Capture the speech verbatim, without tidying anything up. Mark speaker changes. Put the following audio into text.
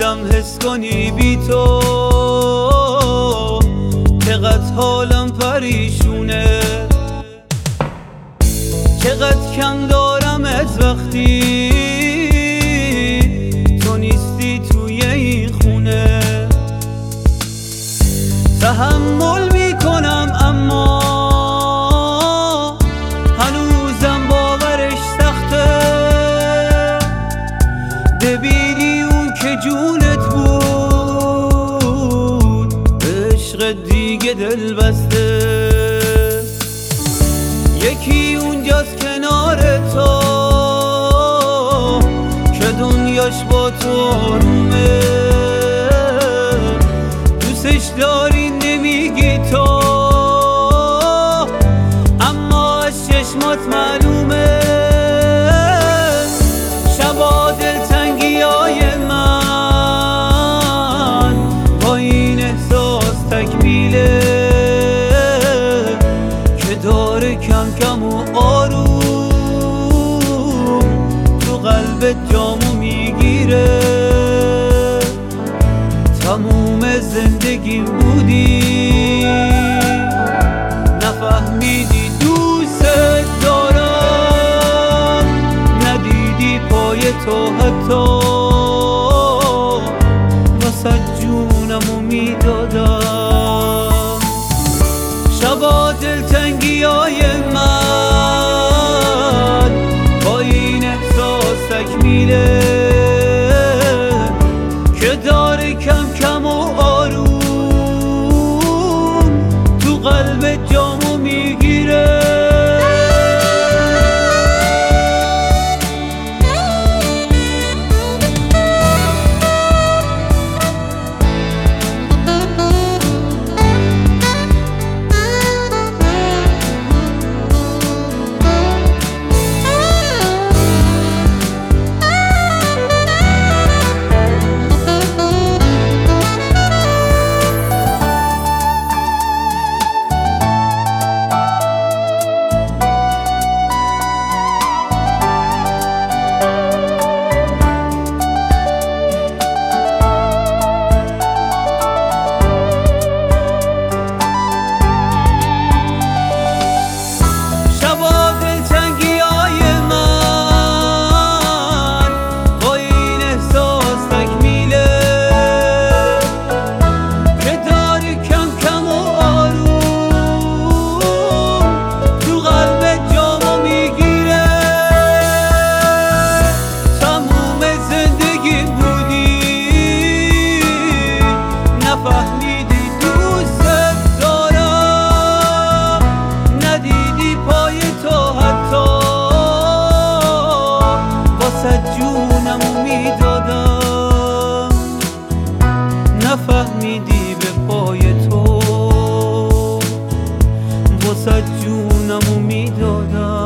Speaker 1: داشتم حس کنی بی تو چقدر حالم پریشونه، چقدر کم دارم از وقتی تو نیستی توی این خونه. تحمل میکنم اما هنوزم باورش سخته، ببینی اون که جونت بود عشق دیگه دل بسته. یکی اونجاست کنار تو که دنیاش با تو آرومه، دوستش داری نمیگی تو اما از چشمات معلومه. شبا دلتنگی های من با این احساس تکمیله که داره کم کم و آروم تو قلبت جامو میگیره. تموم زندگیم بودی نفهمیدی دوست دارم، ندیدی پای تو حتی واسه جونمو میدادم. شبا دلتنگی های من با این احساس تکمیله که داره کم کم و آروم تو قلب جامو میگیره. نفهمیدی دوست دارم، ندیدی پای تو حتی واسه جونمو میدادم. نفهمیدی به پای تو واسه جونمو میدادم.